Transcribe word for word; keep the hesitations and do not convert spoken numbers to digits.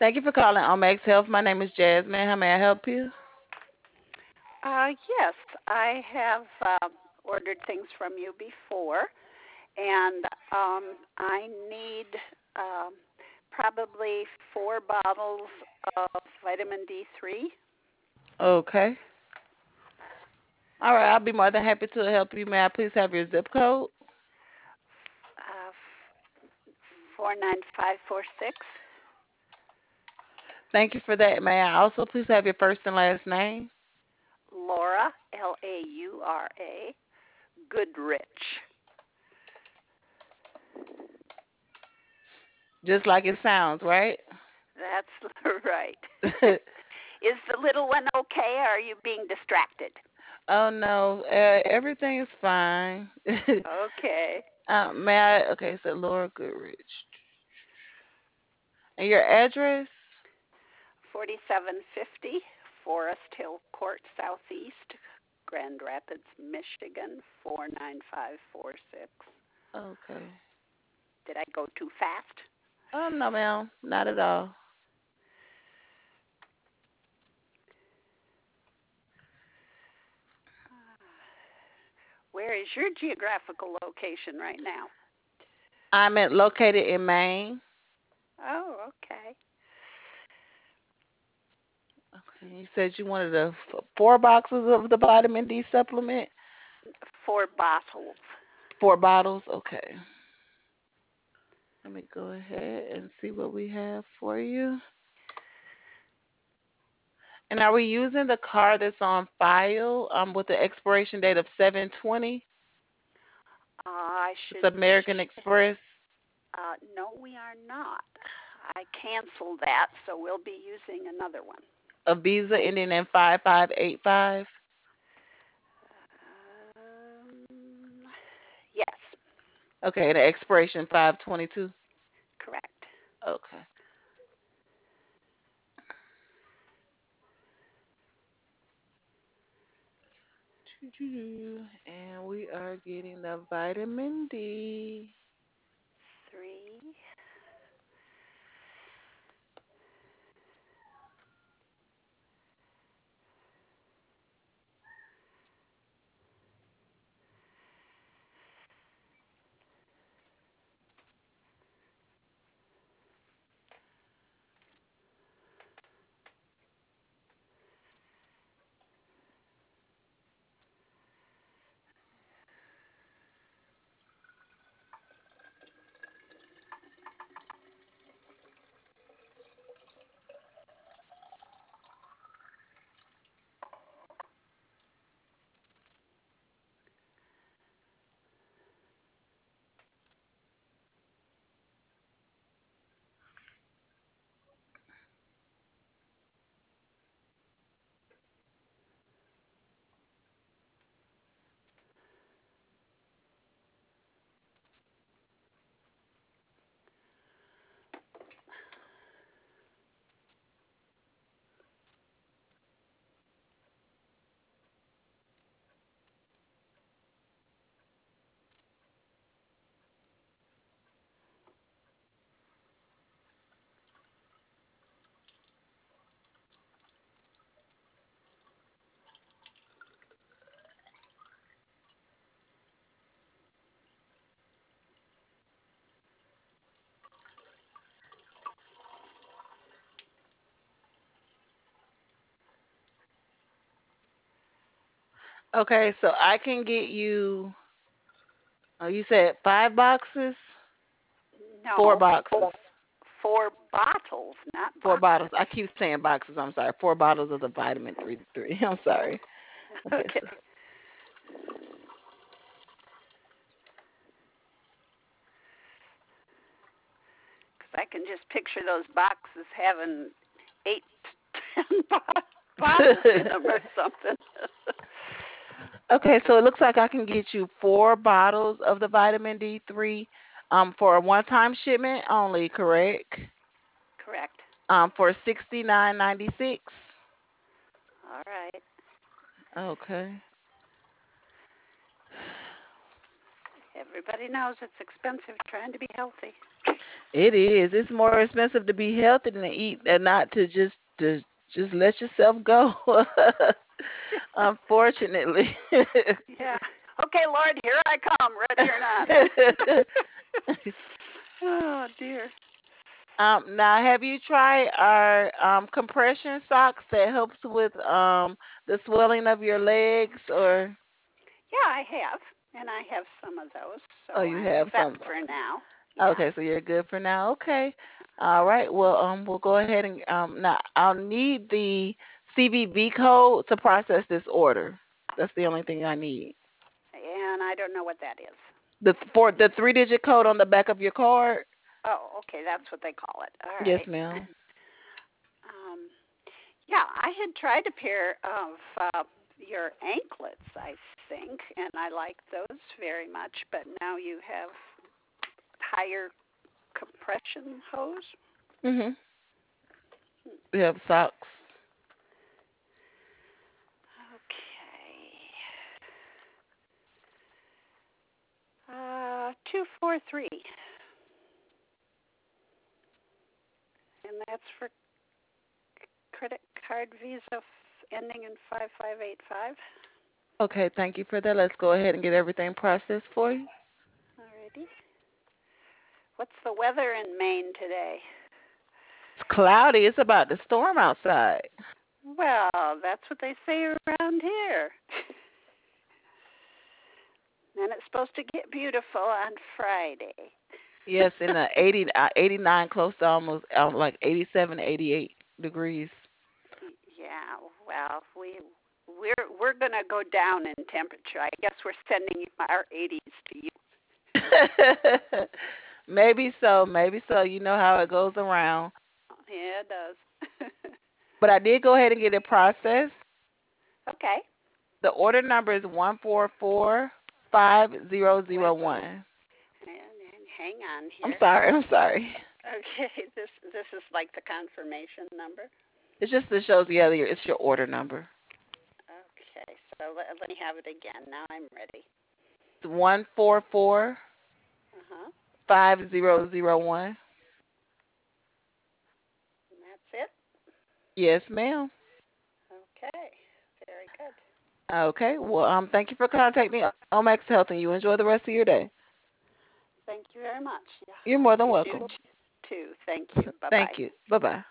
Thank you for calling Omax Health. My name is Jasmine. How may I help you? Uh, yes, I have uh, ordered things from you before, and um, I need um, probably four bottles of vitamin D three. Okay. All right, I'll be more than happy to help you. May I please have your zip code? Uh, four nine five four six. Thank you for that. May I also please have your first and last name? Laura, L A U R A, Goodrich. Just like it sounds, right? That's right. Is the little one okay? Or are you being distracted? Oh no, uh, everything is fine. Okay. uh, may I? Okay, so Laura Goodrich. And your address? forty-seven fifty Forest Hill Court Southeast, Grand Rapids, Michigan, four nine five four six. Okay. Did I go too fast? Oh no, ma'am, not at all. Where is your geographical location right now? I'm at, located in Maine. Oh, okay. Okay, you said you wanted a f- four boxes of the vitamin D supplement. Four bottles. Four bottles. Okay. Let me go ahead and see what we have for you. And are we using the card that's on file um, with the expiration date of seven twenty? Uh, I It's should. American Express, Uh, no, we are not. I canceled that, so we'll be using another one. a Visa ending in five five eight five. Um, yes, Okay, the expiration five twenty-two. correct. Okay. And we are getting the vitamin D. Three. Okay, so I can get you, oh, you said five boxes? Four No, boxes. four bottles, not Four bottles. boxes. I keep saying boxes. I'm sorry. Four bottles of the vitamin three three. I'm sorry. Okay, Okay. so Because I can just picture those boxes having eight, ten bottles in them or something. okay, so it looks like I can get you four bottles of the vitamin D three um for a one-time shipment only, correct? Correct. Um for sixty-nine ninety-six. All right. Okay. Everybody knows it's expensive trying to be healthy. It is. It's more expensive to be healthy than to eat and not to just to just let yourself go. Unfortunately. Yeah. Okay, Lord, here I come, ready or not. Oh dear. Um, now, have you tried our um, compression socks that helps with um, the swelling of your legs? Or Yeah, I have, and I have some of those, oh, so you I'm have set some? for now. Yeah. Okay, so you're good for now. Okay, all right. Well, um, we'll go ahead and um, now I'll need the C V V code to process this order. That's the only thing I need. And I don't know what that is. The for the three digit code on the back of your card. Oh, okay, that's what they call it. All Yes, right. ma'am. Um, yeah, I had tried a pair of uh, your anklets, I think, and I like those very much. But now you have higher compression hose. Mhm. We have socks. Okay. Uh, two four three, and that's for credit card Visa ending in five five eight five. Okay, thank you for that. Let's go ahead and get everything processed for you. Alrighty. What's the weather in Maine today? It's cloudy. It's about to storm outside. Well, that's what they say around here. And it's supposed to get beautiful on Friday. Yes, in the eighty, uh, eighty-nine, close to almost um, like eighty-seven, eighty-eight degrees. Yeah, well, we we're we're gonna go down in temperature. I guess we're sending our eighties to you. Maybe so, maybe so. You know how it goes around. Yeah, it does. But I did go ahead and get it processed. Okay. The order number is one four four five zero Wait, zero wait, one. and, and hang on I'm here. sorry, I'm sorry. Okay, this this is like the confirmation number. It's just it shows the other. It's your order number. Okay, so let, let me have it again. Now I'm ready. It's one four four Uh huh. five zero zero one. And that's it. Yes, ma'am. Okay, very good. Okay. Well, um, thank you for contacting Omax Health, and you enjoy the rest of your day. Thank you very much. Yeah, You're I hope more than you do welcome. too. Thank you. Bye Thank bye. you. Bye bye.